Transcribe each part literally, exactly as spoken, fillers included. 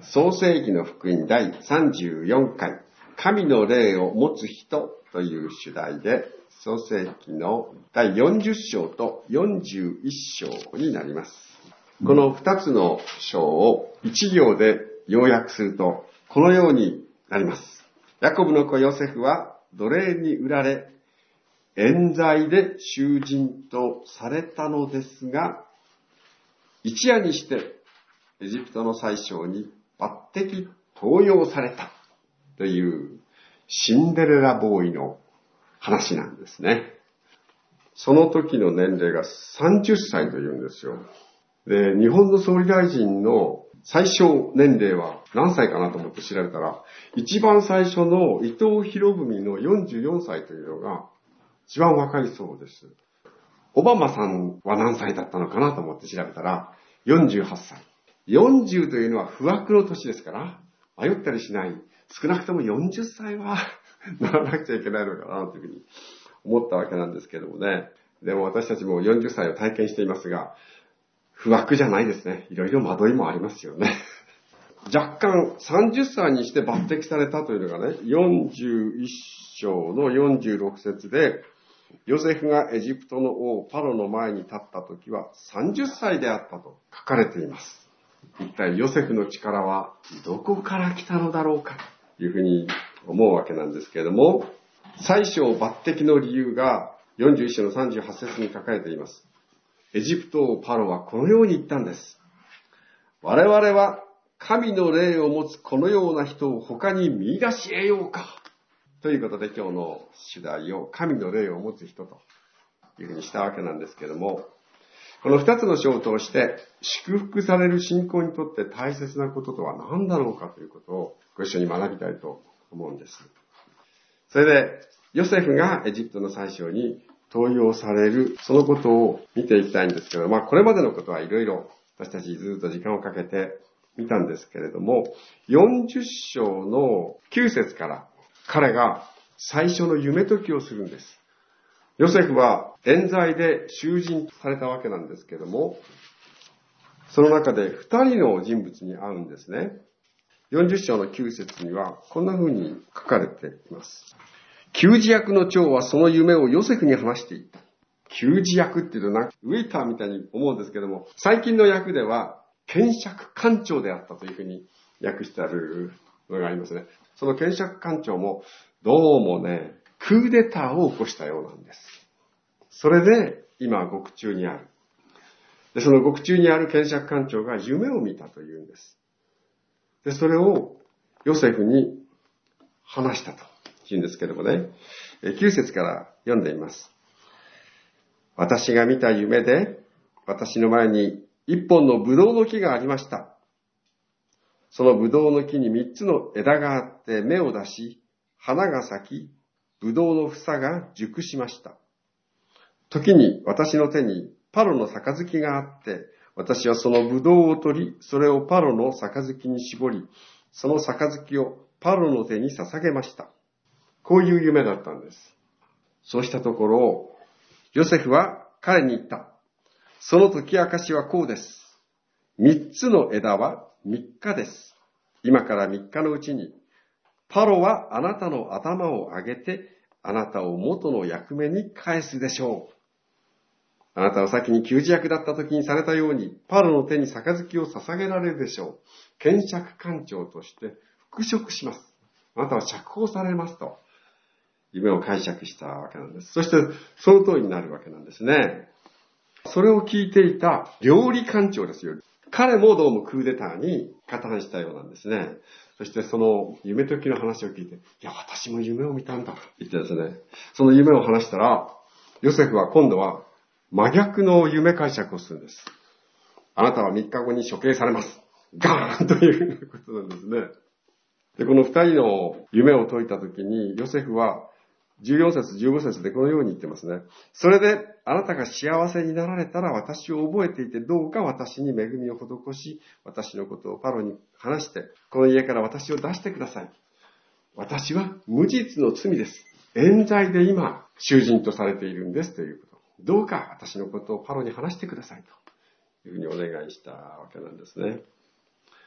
創世記の福音だいさんじゅうよんかい、神の霊を持つ人という主題で、創世記のだいよんじゅっしょうとよんじゅういっしょうになります。このふたつの章をいち行で要約すると、このようになります。ヤコブの子ヨセフは奴隷に売られ、冤罪で囚人とされたのですが、一夜にしてエジプトの宰相に抜擢登用されたというシンデレラボーイの話なんですね。その時の年齢がさんじゅっさいというんですよ。で、日本の総理大臣の最小年齢は何歳かなと思って調べたら、一番最初の伊藤博文のよんじゅうよんさいというのが一番若いそうです。オバマさんは何歳だったのかなと思って調べたらよんじゅうはっさい。よんじゅうというのは不惑の年ですから、迷ったりしない。少なくともよんじゅっさいはならなくちゃいけないのかなというふうに思ったわけなんですけどもね。でも私たちもよんじゅっさいを体験していますが、不惑じゃないですね。いろいろ惑いもありますよね。若干さんじゅっさいにして抜擢されたというのがね、よんじゅういっしょうのよんじゅうろくせつで、ヨセフがエジプトの王パロの前に立った時はさんじゅっさいであったと書かれています。一体ヨセフの力はどこから来たのだろうかというふうに思うわけなんですけれども、宰相抜擢の理由がよんじゅういっしょうのさんじゅうはっせつに書かれています。エジプト王パロはこのように言ったんです。我々は神の霊を持つこのような人を他に見出し得ようか。ということで今日の主題を神の霊を持つ人というふうにしたわけなんですけれども、この二つの章を通して祝福される信仰にとって大切なこととは何だろうかということをご一緒に学びたいと思うんです。それでヨセフがエジプトの宰相に登用されるそのことを見ていきたいんですけど、まあこれまでのことはいろいろ私たちずっと時間をかけて見たんですけれども、よんじゅっしょうのきゅうせつから彼が最初の夢解きをするんです。ヨセフは冤罪で囚人されたわけなんですけども、その中で二人の人物に会うんですね。よんじゅっしょうのきゅうせつにはこんな風に書かれています。給仕役の長はその夢をヨセフに話していった。給仕役っていうとなんかウェイターみたいに思うんですけども、最近の訳では検釈官長であったというふうに訳してあるのがありますね。その検釈官長もどうもね、クーデターを起こしたようなんです。それで今獄中にある。で、その獄中にある検釈官長が夢を見たというんです。で、それをヨセフに話したと言うんですけどもね、きゅうせつから読んでみます。私が見た夢で、私の前に一本のブドウの木がありました。そのブドウの木に三つの枝があって芽を出し、花が咲き、ブドウの房が熟しました。時に私の手にパロの杯があって、私はそのブドウを取り、それをパロの杯に絞り、その杯をパロの手に捧げました。こういう夢だったんです。そうしたところ、ヨセフは彼に言った。その解き明かしはこうです。三つの枝は三日です。今から三日のうちに、パロはあなたの頭を上げて、あなたを元の役目に返すでしょう。あなたは先に給仕役だった時にされたように、パロの手に杯を捧げられるでしょう。検釈官長として復職します。あなたは釈放されますと、夢を解釈したわけなんです。そして、その通りになるわけなんですね。それを聞いていた料理官長ですよ。彼もどうもクーデターに加担したようなんですね。そしてその夢解きの話を聞いて、いや、私も夢を見たんだと言ってですね、その夢を話したら、ヨセフは今度は真逆の夢解釈をするんです。あなたは三日後に処刑されます。ガーンということなんですね。で、この二人の夢を解いたときに、ヨセフはじゅうよんせつ、じゅうごせつでこのように言ってますね。それで、あなたが幸せになられたら私を覚えていて、どうか私に恵みを施し、私のことをパロに話して、この家から私を出してください。私は無実の罪です。冤罪で今、囚人とされているんですということ。どうか私のことをパロに話してくださいというふうにお願いしたわけなんですね。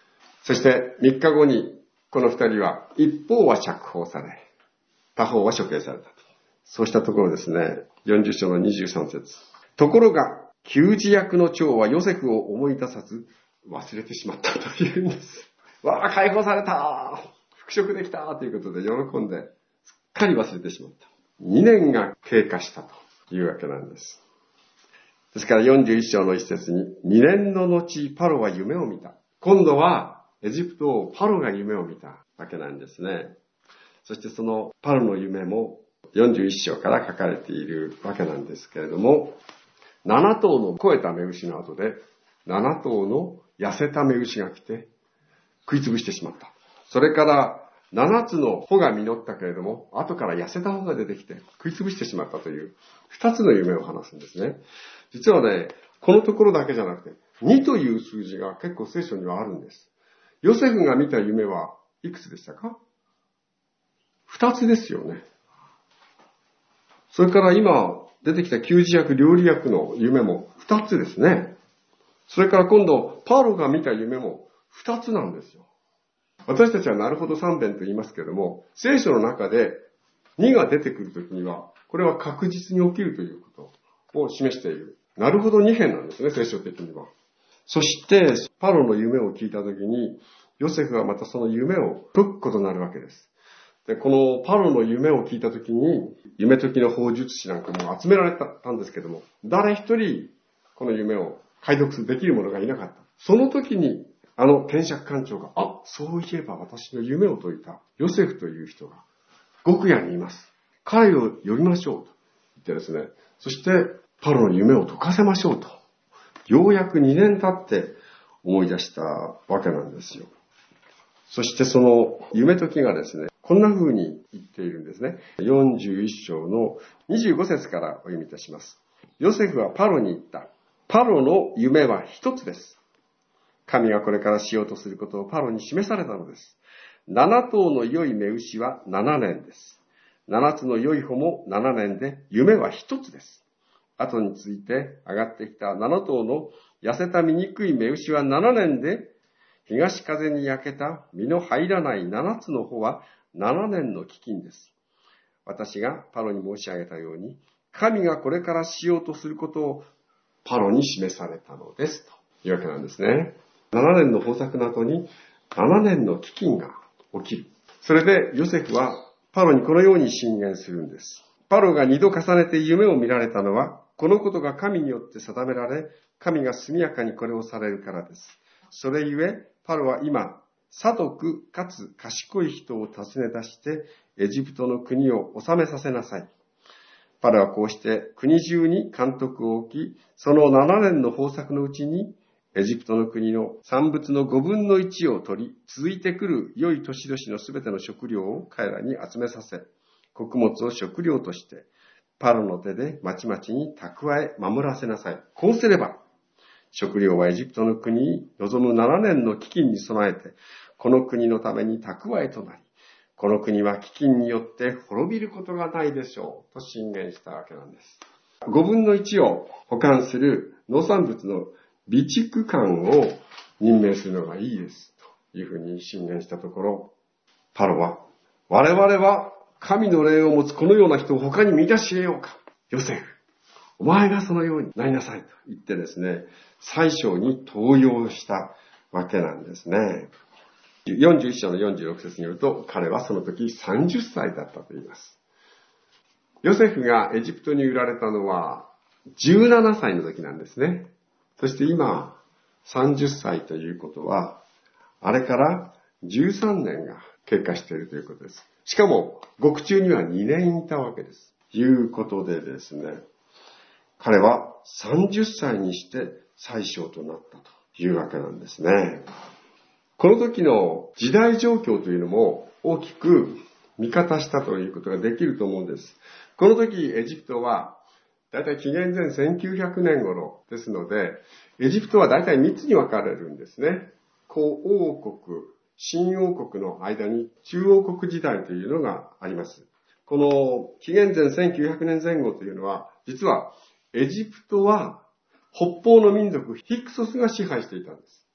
そしてみっかごにこの二人は一方は釈放され、他方は処刑されたと。そうしたところですね、よんじゅっ章のにじゅうさん節。ところが、給仕役の長はヨセフを思い出さず忘れてしまったというんです。わあ、解放された、復職できたということで喜んで、すっかり忘れてしまった。にねんが経過したというわけなんです。ですからよんじゅういっ章の一節に、にねんの後パロは夢を見た。今度はエジプトをパロが夢を見たわけなんですね。そしてそのパロの夢もよんじゅういっ章から書かれているわけなんですけれども、なな頭の肥えた雌牛の後で、なな頭の痩せた雌牛が来て食いつぶしてしまった。それからななつの穂が実ったけれども、後から痩せた穂が出てきて食いつぶしてしまったというふたつの夢を話すんですね。実はね、このところだけじゃなくて、にという数字が結構聖書にはあるんです。ヨセフが見た夢はいくつでしたか？ふたつですよね。それから今出てきた給仕役、料理役の夢もふたつですね。それから今度、パロが見た夢もふたつなんですよ。私たちはなるほど三弁と言いますけれども、聖書の中でにが出てくるときには、これは確実に起きるということを示している。なるほどに編なんですね、聖書的には。そして、パロの夢を聞いたときに、ヨセフはまたその夢を解くことになるわけです。で、このパロの夢を聞いたときに、夢解きの法術師なんかも集められたんですけども、誰一人この夢を解読できる者がいなかった。その時に、あの検釈官長が、あ、そういえば私の夢を解いたヨセフという人が、極夜にいます。彼を呼びましょうと言ってですね、そしてパロの夢を解かせましょうと、ようやくにねん経って思い出したわけなんですよ。そしてその夢解きがですね、こんな風に言っているんですね。よんじゅういっ章のにじゅうご節からお読みいたします。ヨセフはパロに言った。パロの夢は一つです。神がこれからしようとすることをパロに示されたのです。七頭の良い雌牛は七年です。七つの良い穂も七年で、夢は一つです。後について上がってきた七頭の痩せた醜い雌牛は七年で、東風に焼けた実の入らない七つの穂は七年の飢饉です。私がパロに申し上げたように、神がこれからしようとすることをパロに示されたのです。というわけなんですね。七年の豊作の後に七年の飢饉が起きる。それでヨセフはパロにこのように進言するんです。パロが二度重ねて夢を見られたのは、このことが神によって定められ、神が速やかにこれをされるからです。それゆえ、パロは今、聡くかつ賢い人を訪ね出して、エジプトの国を治めさせなさい。パロはこうして国中に監督を置き、その七年の豊作のうちに、エジプトの国の産物の五分の一を取り、続いてくる良い年々のすべての食料を彼らに集めさせ、穀物を食料として、パロの手でまちまちに蓄え守らせなさい。こうすれば、食料はエジプトの国に望む七年の飢饉に備えて、この国のために蓄えとなり、この国は飢饉によって滅びることがないでしょう、と進言したわけなんです。五分の一を保管する農産物の備蓄官を任命するのがいいです、というふうに進言したところ、パロは、我々は神の霊を持つこのような人を他に見出し得ようか。ヨセフ、お前がそのようになりなさいと言ってですね、宰相に登用したわけなんですね。よんじゅういっ章のよんじゅうろく節によると、彼はその時さんじゅっさいだったと言います。ヨセフがエジプトに売られたのはじゅうななさいの時なんですね。そして今さんじゅっさいということは、あれからじゅうさんねんが経過しているということです。しかも獄中にはにねんいたわけです。ということでですね、彼はさんじゅっさいにして宰相となったというわけなんですね。この時の時代状況というのも大きく見方したということができると思うんです。この時エジプトはだいたい紀元前せんきゅうひゃくねん頃ですので、エジプトはだいたいみっつに分かれるんですね。古王国、新王国の間に中王国時代というのがあります。この紀元前せんきゅうひゃくねんぜん後というのは、実はエジプトは北方の民族ヒクソスが支配していたんです。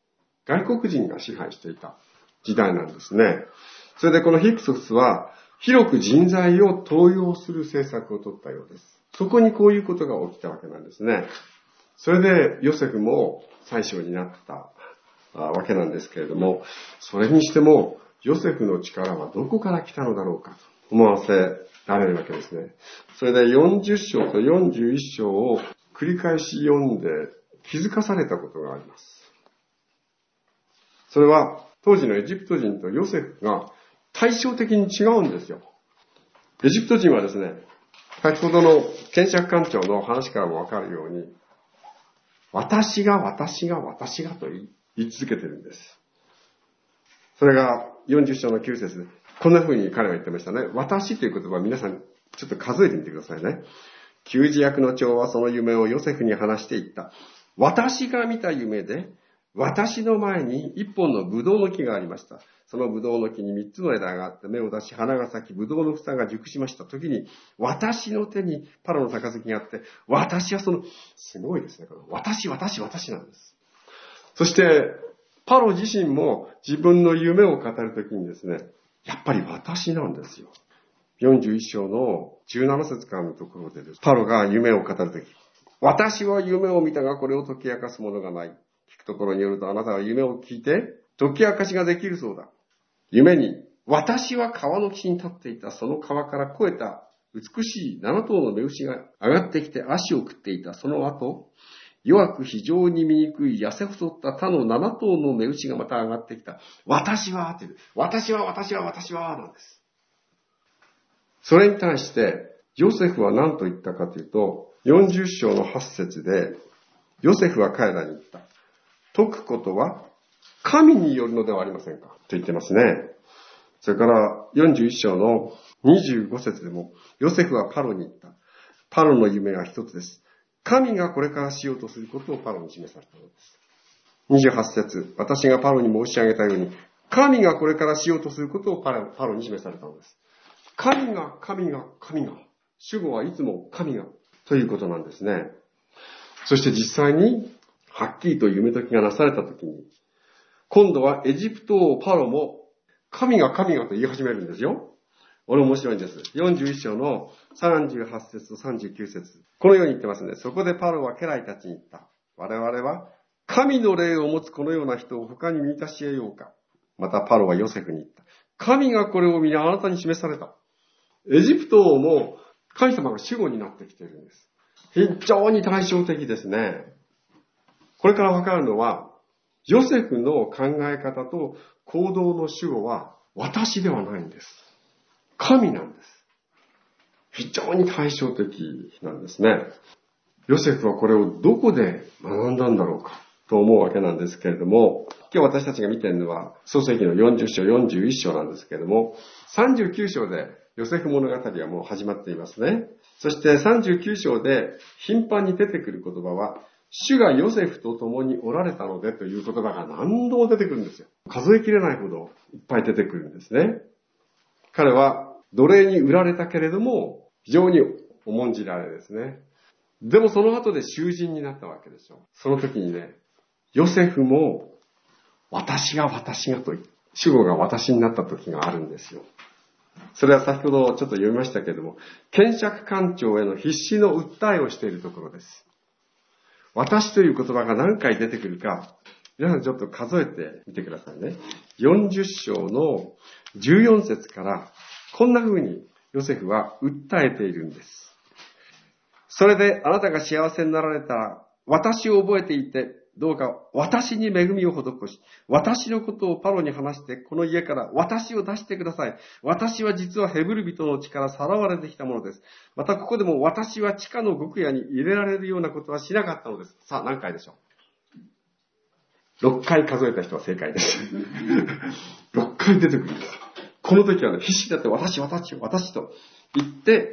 外国人が支配していた時代なんですね。それでこのヒクソスは広く人材を登用する政策を取ったようです。そこにこういうことが起きたわけなんですね。それでヨセフも宰相になったわけなんですけれども、それにしてもヨセフの力はどこから来たのだろうかと思わせられるわけですね。それでよんじゅっ章とよんじゅういち章を繰り返し読んで気づかされたことがあります。それは当時のエジプト人とヨセフが対照的に違うんですよ。エジプト人はですね、先ほどの検釈官長の話からもわかるように、私が私が私がと言い続けてるんです。それがよんじゅっ章のきゅう節で、こんな風に彼は言ってましたね。私という言葉、皆さんちょっと数えてみてくださいね。給仕役の長はその夢をヨセフに話していった。私が見た夢で、私の前に一本のブドウの木がありました。そのブドウの木に三つの枝があって芽を出し花が咲き、ブドウの房が熟しました時に、私の手にパロの杯があって、私はその、すごいですね。この私、私、私なんです。そして、パロ自身も自分の夢を語るときにですね、やっぱり私なんですよ。よんじゅういち章のじゅうなな節からのところでです。パロが夢を語るとき、私は夢を見たがこれを解き明かすものがない。聞くところによるとあなたは夢を聞いて解き明かしができるそうだ。夢に、私は川の岸に立っていた。その川から越えた美しい七頭の目牛が上がってきて足を食っていた。その後、弱く非常に醜い痩せ細った他の七頭の目牛がまた上がってきた。私はっていう。私は私は私はなんです。それに対して、ヨセフは何と言ったかというと、よんじゅっ章のはち節で、ヨセフは彼らに言った。解くことは神によるのではありませんかと言ってますね。それからよんじゅういち章のにじゅうご節でも、ヨセフはパロに言った。パロの夢は一つです。神がこれからしようとすることをパロに示されたのです。にじゅうはち節、私がパロに申し上げたように、神がこれからしようとすることをパロ、パロに示されたのです。神が、神が、神が。主語はいつも神がということなんですね。そして実際に、はっきりと夢解きがなされたときに、今度はエジプト王パロも、神が神がと言い始めるんですよ。これ面白いんです。よんじゅういち章のさんじゅうはち節とさんじゅうきゅう節。このように言ってますね。そこでパロは家来たちに言った。我々は神の霊を持つこのような人を他に見出し得ようか。またパロはヨセフに言った。神がこれを皆あなたに示された。エジプト王も神様が主語になってきているんです。非常に対照的ですね。これからわかるのは、ヨセフの考え方と行動の主語は私ではないんです。神なんです。非常に対照的なんですね。ヨセフはこれをどこで学んだんだろうかと思うわけなんですけれども、今日私たちが見ているのは創世記のよんじゅっ章、よんじゅういち章なんですけれども、さんじゅうきゅう章でヨセフ物語はもう始まっていますね。そしてさんじゅうきゅう章で頻繁に出てくる言葉は、主がヨセフと共におられたのでという言葉が何度も出てくるんですよ。数えきれないほどいっぱい出てくるんですね。彼は奴隷に売られたけれども、非常に重んじられですね。でもその後で囚人になったわけでしょ。その時にね、ヨセフも私が私がと、主語が私になった時があるんですよ。それは先ほどちょっと読みましたけれども、検釈官長への必死の訴えをしているところです。私という言葉が何回出てくるか、皆さんちょっと数えてみてくださいね。よんじゅっ章のじゅうよん節からこんな風にヨセフは訴えているんです。それであなたが幸せになられたら、私を覚えていて、どうか私に恵みを施し、私のことをパロに話して、この家から私を出してください。私は実はヘブル人の地からさらわれてきたものです。またここでも私は地下の極屋に入れられるようなことはしなかったのです。さあ何回でしょう。ろっかい数えた人は正解です。ろっかい出てくるんです。この時はね、必死だって私、私、私と言って、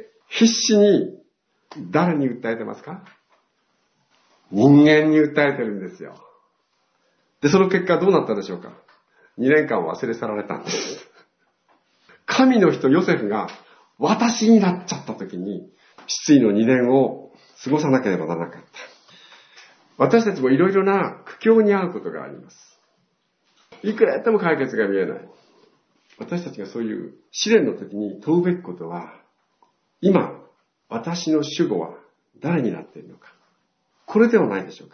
必死に誰に訴えてますか？人間に訴えてるんですよ。で、その結果どうなったでしょうか？にねんかん忘れ去られたんです。神の人ヨセフが私になっちゃった時に、失意のにねんを過ごさなければならなかった。私たちもいろいろな苦境に遭うことがあります。 いくらやっても解決が見えない。私たちがそういう試練の時に問うべきことは、今、私の主語は誰になっているのか。これではないでしょうか。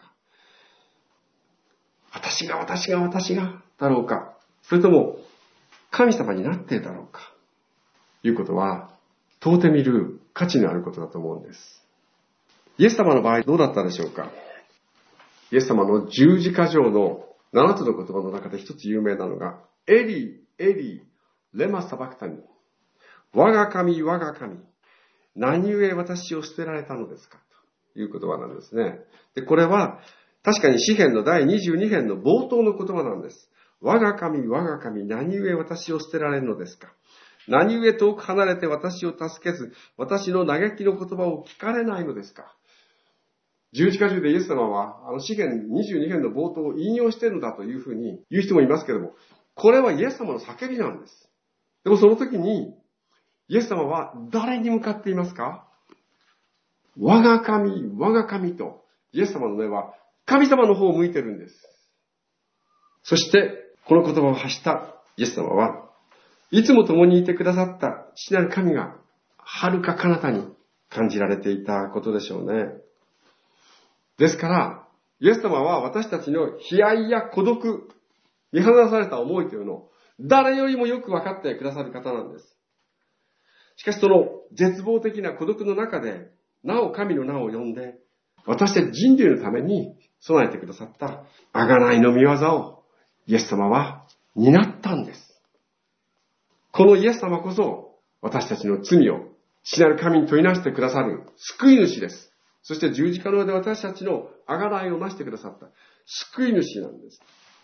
私が私が私がだろうか。それとも神様になっているだろうか。いうことは、問うてみる価値のあることだと思うんです。イエス様の場合どうだったでしょうか。イエス様の十字架上の七つの言葉の中で一つ有名なのが、エリ、エリ、レマサバクタニ。我が神、我が神。何故私を捨てられたのですかという言葉なんですね。で、これは確かに詩編のだいにじゅうに編の冒頭の言葉なんです。我が神、我が神、何故私を捨てられるのですか。何故遠く離れて私を助けず、私の嘆きの言葉を聞かれないのですか。十字架中でイエス様は、あの詩編にじゅうに編の冒頭を引用しているのだというふうに言う人もいますけれども、これはイエス様の叫びなんです。でもその時に、イエス様は誰に向かっていますか。我が神、我が神と、イエス様の目は神様の方を向いてるんです。そして、この言葉を発したイエス様は、いつも共にいてくださった父なる神が、遥か彼方に感じられていたことでしょうね。ですから、イエス様は私たちの悲哀や孤独、見放された思いというのを、誰よりもよく分かってくださる方なんです。しかしその絶望的な孤独の中で、なお神の名を呼んで、私たち人類のために備えてくださった贖いの御業をイエス様は担ったんです。このイエス様こそ私たちの罪を父なる神に問いなしてくださる救い主です。そして十字架の上で私たちの贖いをなしてくださった救い主なんです。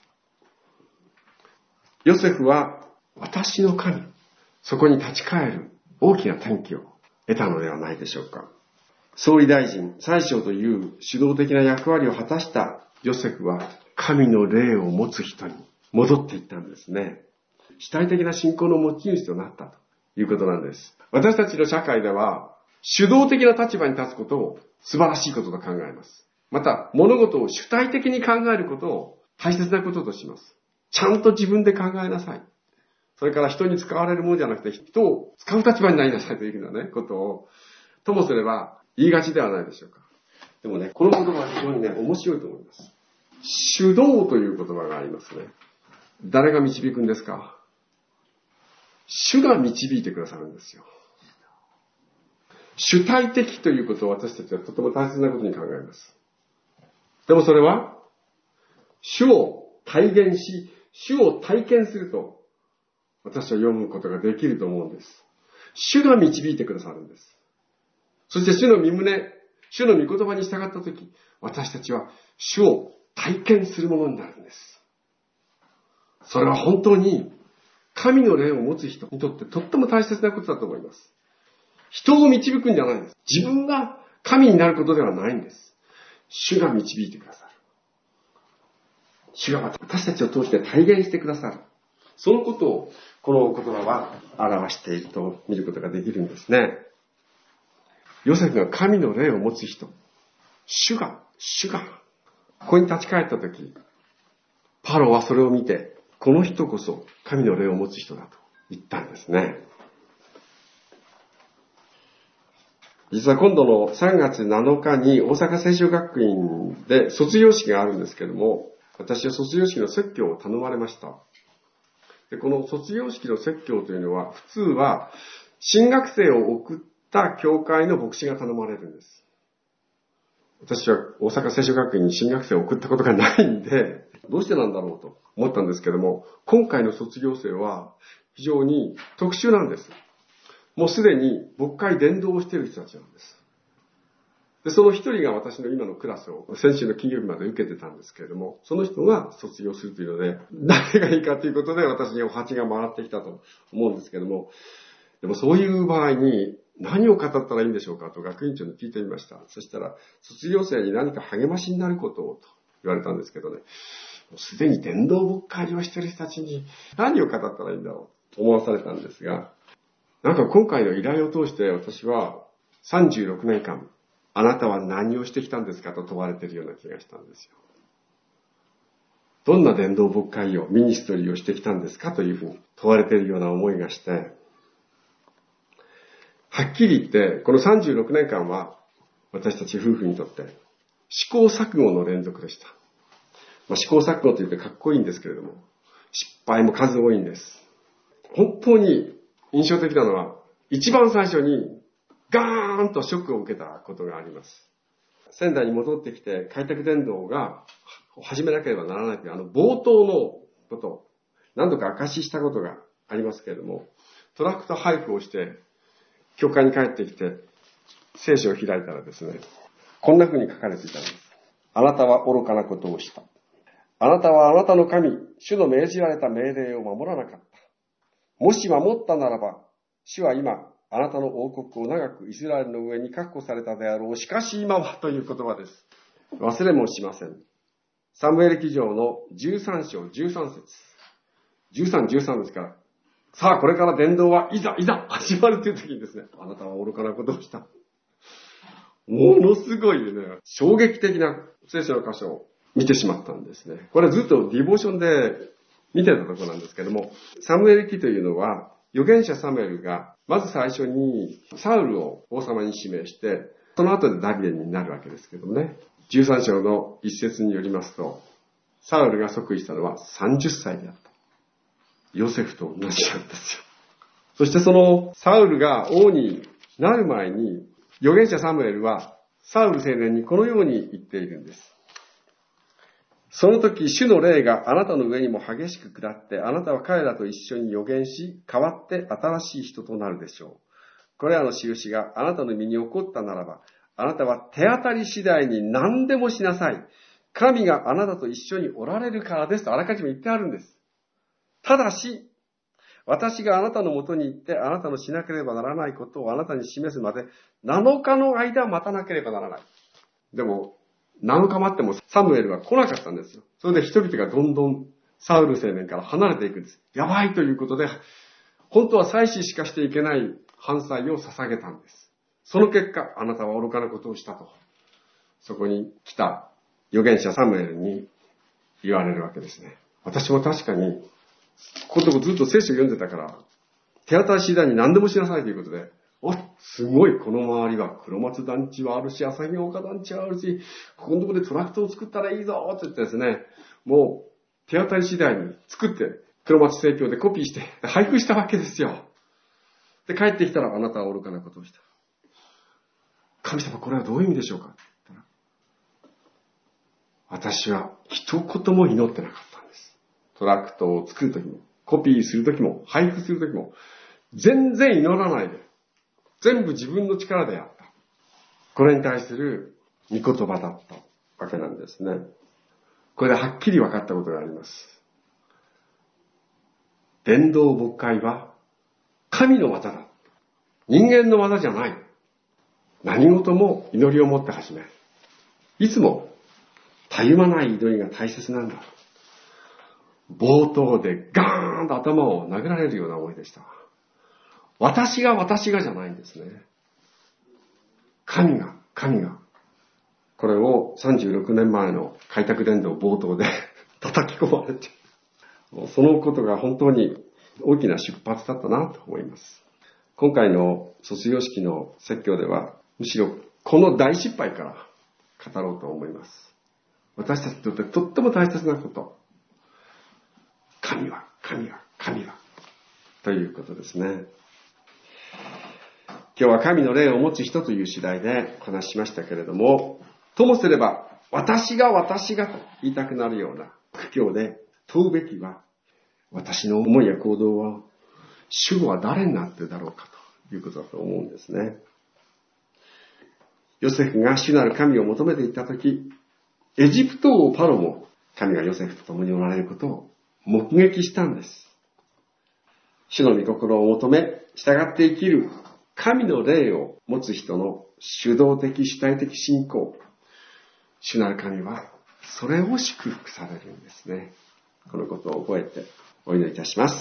ヨセフは私の神、そこに立ち返る大きな転機を得たのではないでしょうか。総理大臣、宰相という主導的な役割を果たしたヨセフは神の霊を持つ人に戻っていったんですね。主体的な信仰の持ち主となったということなんです。私たちの社会では主導的な立場に立つことを素晴らしいことと考えます。また物事を主体的に考えることを大切なこととします。ちゃんと自分で考えなさい。それから人に使われるものじゃなくて人を使う立場になりなさいというようなね、ことをともすれば言いがちではないでしょうか。でもね、この言葉は非常にね、面白いと思います。主導という言葉がありますね。誰が導くんですか？主が導いてくださるんですよ。主体的ということを私たちはとても大切なことに考えます。でもそれは、主を体現し、主を体験すると、私は読むことができると思うんです。主が導いてくださるんです。そして主の御胸、主の御言葉に従ったとき、私たちは主を体験するものになるんです。それは本当に神の霊を持つ人にとってとっても大切なことだと思います。人を導くんじゃないんです。自分が神になることではないんです。主が導いてくださる。主が私たちを通して体現してくださる。そのことをこの言葉は表していると見ることができるんですね。ヨセフが神の霊を持つ人、主が、主が、ここに立ち返ったとき、パロはそれを見て、この人こそ神の霊を持つ人だと言ったんですね。実は今度のさんがつなのかに大阪聖書学院で卒業式があるんですけども、私は卒業式の説教を頼まれました。で、この卒業式の説教というのは、普通は新学生を送った教会の牧師が頼まれるんです。私は大阪聖書学院に新学生を送ったことがないんで、どうしてなんだろうと思ったんですけども、今回の卒業生は非常に特殊なんです。もうすでに牧会伝道をしている人たちなんです。で、その一人が私の今のクラスを先週の金曜日まで受けてたんですけれども、その人が卒業するというので、誰がいいかということで私にお鉢が回ってきたと思うんですけども、でもそういう場合に何を語ったらいいんでしょうかと学院長に聞いてみました。そしたら、卒業生に何か励ましになることをと言われたんですけどね、すでに伝道牧会をしている人たちに何を語ったらいいんだろうと思わされたんですが、なんか今回の依頼を通して私はさんじゅうろくねんかん、あなたは何をしてきたんですかと問われているような気がしたんですよ。 どんな伝道牧会を、ミニストリーをしてきたんですかというふうに問われているような思いがして、はっきり言って、このさんじゅうろくねんかんは、私たち夫婦にとって、試行錯誤の連続でした。まあ、試行錯誤というとかっこいいんですけれども、失敗も数多いんです。本当に印象的なのは、一番最初にガーンとショックを受けたことがあります。仙台に戻ってきて開拓伝道が始めなければならないという、あの冒頭のこと、何度か証ししたことがありますけれども、トラクト配布をして、教会に帰ってきて、聖書を開いたらですね、こんな風に書かれていたんです。あなたは愚かなことをした。あなたはあなたの神、主の命じられた命令を守らなかった。もし守ったならば、主は今、あなたの王国を長くイスラエルの上に確保されたであろう。しかし今はという言葉です。忘れもしません。サムエル記上のじゅうさん章じゅうさん節。じゅうさん、じゅうさんですから。さあ、これから伝道はいざ、いざ、始まるという時にですね、あなたは愚かなことをした。ものすごいね、衝撃的な聖書の箇所を見てしまったんですね。これずっとディボーションで見てたところなんですけども、サムエル記というのは、預言者サムエルが、まず最初にサウルを王様に指名して、その後でダビデになるわけですけどもね。じゅうさん章の一節によりますと、サウルが即位したのはさんじゅっさいであった。ヨセフと同じなんですよ。そしてそのサウルが王になる前に、預言者サムエルはサウル青年にこのように言っているんです。その時、主の霊があなたの上にも激しく下って、あなたは彼らと一緒に預言し、代わって新しい人となるでしょう。これらの印があなたの身に起こったならば、あなたは手当たり次第に何でもしなさい。神があなたと一緒におられるからですとあらかじめ言ってあるんです。ただし、私があなたのもとに行って、あなたのしなければならないことをあなたに示すまで、なのかの間待たなければならない。でも、なのか待ってもサムエルは来なかったんですよ。それで人々がどんどんサウル青年から離れていくんです。やばいということで、本当は祭司しかしていけない犯罪を捧げたんです。その結果、あなたは愚かなことをしたと。そこに来た預言者サムエルに言われるわけですね。私も確かに、このとこずっと聖書を読んでたから、手当たり次第に何でもしなさいということで、お、すごい、この周りは黒松団地はあるし、朝日岡団地はあるし、ここのところでトラクトを作ったらいいぞって言ってですね、もう手当たり次第に作って、黒松正教でコピーして配布したわけですよ。で、帰ってきたらあなたは愚かなことをした。神様、これはどういう意味でしょうかって言ったら、私は一言も祈ってなかったんです。トラクトを作るときも、コピーするときも、配布するときも、全然祈らないで、全部自分の力でやった。これに対する御言葉だったわけなんですね。これではっきり分かったことがあります。伝道牧会は神の技だ。人間の技じゃない。何事も祈りを持って始める。いつもたゆまない祈りが大切なんだ。冒頭でガーンと頭を殴られるような思いでした。私が私がじゃないんですね。神が、神が。これをさんじゅうろくねんまえの開拓伝道冒頭で叩き込まれて、そのことが本当に大きな出発だったなと思います。今回の卒業式の説教では、むしろこの大失敗から語ろうと思います。私たちにとってとっても大切なこと。神は、神は、神は。ということですね。今日は神の霊を持つ人という次第でお話ししましたけれども、ともすれば、私が私がと言いたくなるような苦境で問うべきは、私の思いや行動は、主語は誰になっているだろうかということだと思うんですね。ヨセフが主なる神を求めていったとき、エジプト王パロも神がヨセフと共におられることを目撃したんです。主の御心を求め、従って生きる神の霊を持つ人の主導的主体的信仰。主なる神はそれを祝福されるんですね。このことを覚えてお祈りいたします。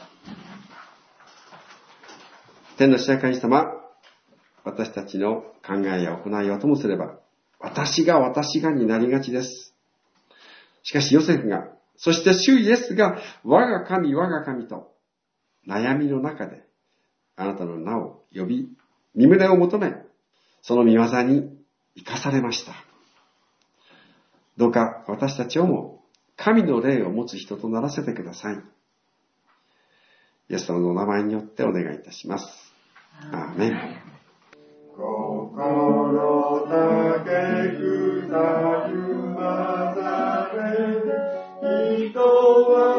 天の父なる神様、私たちの考えや行いをともすれば、私が私がになりがちです。しかしヨセフがそして主イエスが我が神我が神と悩みの中であなたの名を呼び、身旨を求め、その御業に生かされました。どうか私たちをも神の霊を持つ人とならせてください。イエス様のお名前によってお願いいたします。アーメン。心だけくたゆまされ、人は